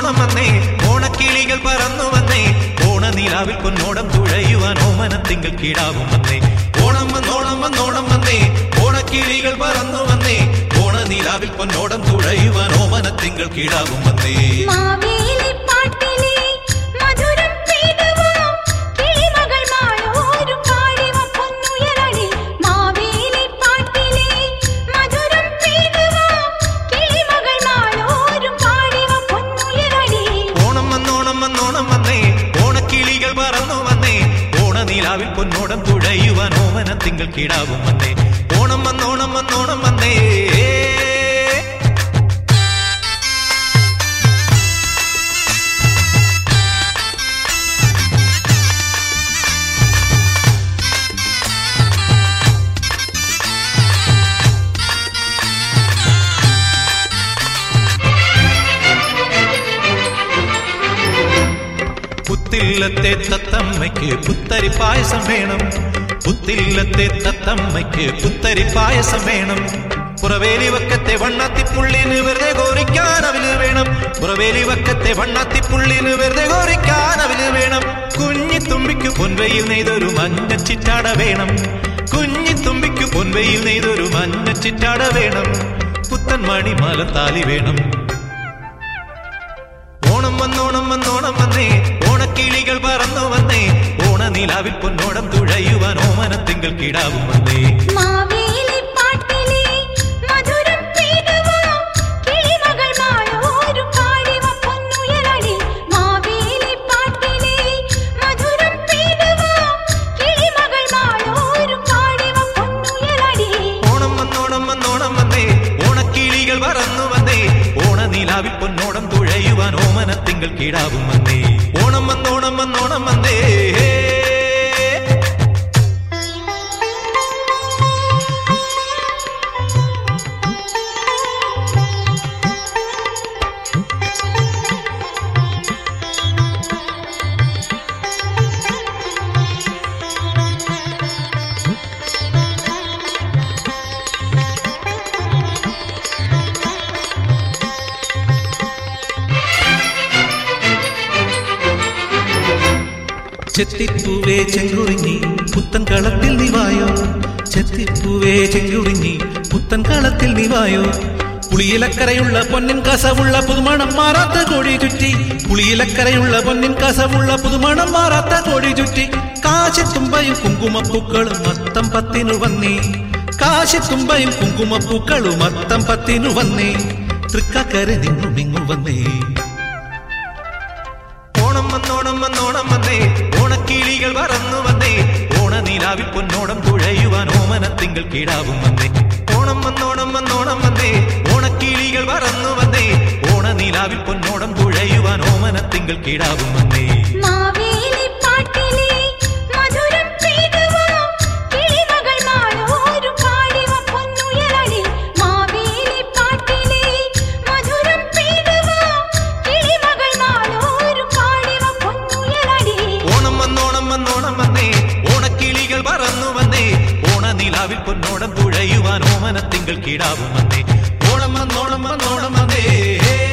ഓണം വന്നേ ഓണക്കിളികൾ പറന്നു വന്നേ ഓണനിലാവിൽ പൊന്നോടം തുഴയുവാൻ ഓമനത്തിങ്കൾ കിടാവും വന്നേ ഓണം വന്നോണം വന്നോണം വന്നേ ഓണക്കിളികൾ പറന്നു വന്നേ ഓണനിലാവിൽ പൊന്നോടം തുഴയുവാൻ ഓമനത്തിങ്കൾ കിടാവും വന്നേ ഓണക്കിളികൾ പറന്നു വന്നേ ഓണനിലാവിൽ പൊന്നോടം തുഴയുവാൻ ഓമനത്തിങ്കൾ കിടാവും വന്നേ ഓണം വന്നോണം വന്നോണം വന്നേ പുത്തില്ലത്തെ തത്തമ്മയ്ക്ക് പുത്തരി പായസം വേണം പുത്തില്ലത്തെ തത്തമ്മയ്ക്ക് പുത്തരി പായസം വേണം പുറവേലി വക്കത്തെ വണ്ണാത്തിപ്പുള്ളിന് വെറുതെ കോരിക്കാൻ അവന് വേണം പുറവേലി വക്കത്തെ വണ്ണാത്തിപ്പുള്ളിന് വെറുതെ കോരിക്കാൻ അവന് വേണം കുഞ്ഞിത്തുമ്പിക്ക് പൊൻവയിൽ നെയ്തൊരു മഞ്ഞച്ചിറ്റാട വേണം കുഞ്ഞിത്തുമ്പിക്ക് പൊൻവയിൽ നെയ്തൊരു മഞ്ഞച്ചിറ്റാട വേണം പുത്തൻ മണിമാല താലി വേണം ഓണം വന്നോണം വന്നോണം വന്നേ ഓണക്കിളികൾ പറന്നു വന്നേ ഓണനിലാവിൽ പൊന്നോടം തുഴയുവാൻ ഓമനത്തിങ്കൾ കിടാവും വന്നേ ഓണം വന്നോണം വന്നോണം വന്നേ ഓണക്കിളികൾ പറന്നു വന്നേ ഓണനിലാവിൽ പൊന്നോടം തുഴയുവാൻ ഓമനത്തിങ്കൾ കിടാവും വന്നേ ഓണം വന്നോണം വന്നോണം വന്നേ ചെത്തിപ്പൂവേ ചെങ്കുറിഞ്ഞി പുത്തൻ കളത്തിൽ നിവായോ ചെത്തിപ്പൂവേ ചെങ്കുറിഞ്ഞി പുത്തൻ കളത്തിൽ നിവായോ പുളിയിലക്കരയുള്ള പൊന്നിൻ കസവുള്ള പുതുമണം മാറാത്ത കോടി ചുറ്റി പുളിയിലക്കരയുള്ള പൊന്നിൻ കസവുള്ള പുതുമണം മാറാത്ത കോടി ചുറ്റി കാശിത്തുമ്പയും കുങ്കുമപ്പൂക്കളും മത്തം പത്തിനു വന്നേ കാശിത്തുമ്പയും കുങ്കുമപ്പൂക്കളും മത്തം പത്തിനു വന്നേ തൃക്കക്കരെ നിങ്ങുമിങ്ങു വന്നേ ഓണം വന്നോണം വന്നോണം വന്നേ ഓണക്കിളികൾ പറന്നു വന്നേ ഓണനിലാവിൽ പൊന്നോടം തുഴയുവാൻ ഓമനത്തിങ്കൾ കിടാവും വന്നേ ഓണം വന്നോണം വന്നോണം വന്നേ ഓണക്കിളികൾ പറന്നു വന്നേ ഓണനിലാവിൽ പൊന്നോടം തുഴയുവാൻ ഓമനത്തിങ്കൾ കിടാവും വന്നേ ഓണക്കിളികൾ പറന്നു വന്നേ ഓണനിലാവിൽ പൊന്നോടം തുഴയുവാൻ ഓമനത്തിങ്കൾ കിടാവും വന്നേ ഓണം വന്നോണം വന്നോണം വന്നേ